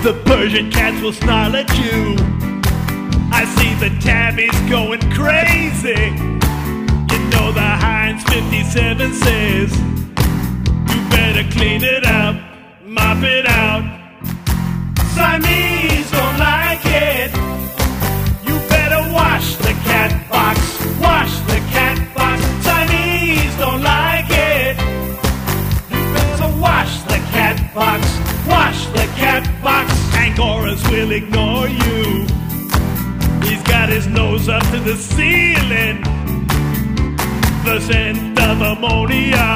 The Persian cats will snarl at you. I see the tabbies going crazy. You know the Heinz 57 says you better clean it up, mop it out. Siamese don't like it. You better wash the cat box, wash the cat box. Siamese don't like it. You better wash the cat box, wash the cat box. Angoras will ignore you. He's got his nose up to the ceiling. The scent of ammonia.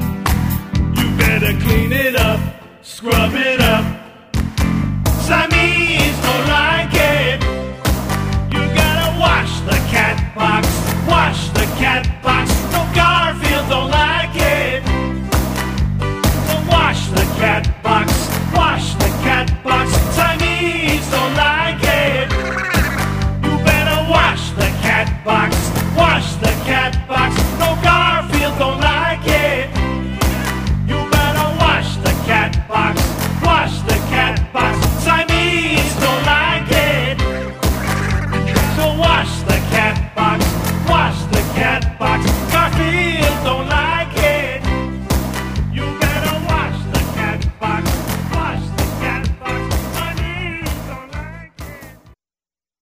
You better clean it up, scrub it up. Siamese